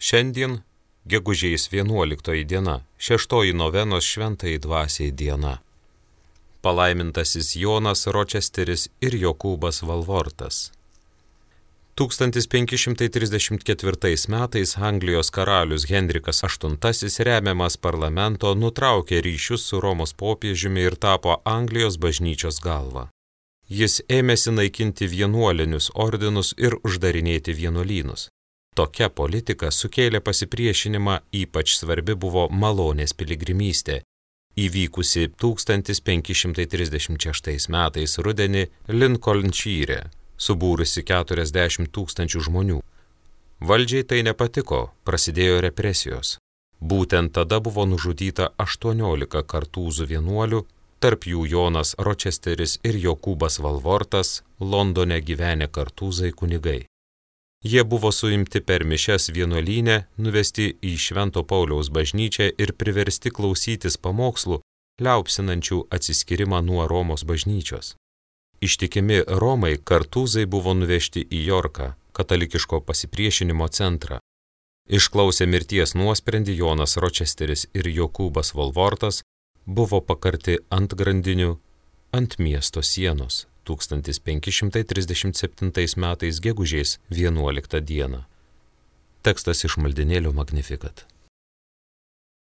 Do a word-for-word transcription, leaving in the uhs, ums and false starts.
Šiandien gegužės vienuoliktoji diena, šeštoji novenos šventajai dvasiai diena. Palaimintasis Jonas Ročesteris ir Jokūbas Valvortas. tūkstantis penki šimtai trisdešimt ketvirtais metais Anglijos karalius Henrikas aštuntasis remiamas parlamento nutraukė ryšius su Romos popiežiumi ir tapo Anglijos bažnyčios galva. Jis ėmėsi naikinti vienuolinius ordinus ir uždarinėti vienuolynus. Tokia politika sukėlė pasipriešinimą, ypač svarbi buvo Malonės piligrimystė, įvykusi tūkstantis penki šimtai trisdešimt šeštais metais rudenį Linkolnšyre, subūrusi keturiasdešimt tūkstančių žmonių. Valdžiai tai nepatiko, prasidėjo represijos. Būtent tada buvo nužudyta aštuoniolika kartūzų vienuolių, tarp jų Jonas Ročesteris ir Jokūbas Valvortas, Londone gyvenę kartūzai kunigai. Jie buvo suimti per mišias vienuolyne, nuvesti į Švento Pauliaus bažnyčią ir priversti klausytis pamokslų, liaupsinančių atsiskyrimą nuo Romos bažnyčios. Ištikimi Romai kartūzai buvo nuvežti į Jorką, katalikiško pasipriešinimo centrą. Išklausę mirties nuosprendį, Jonas Ročesteris ir Jokūbas Valvortas buvo pakarti ant grandinių ant miesto sienos tūkstantis penki šimtai trisdešimt septintais metais gegužės vienuoliktą dieną. Tekstas iš maldynėlio Magnificat.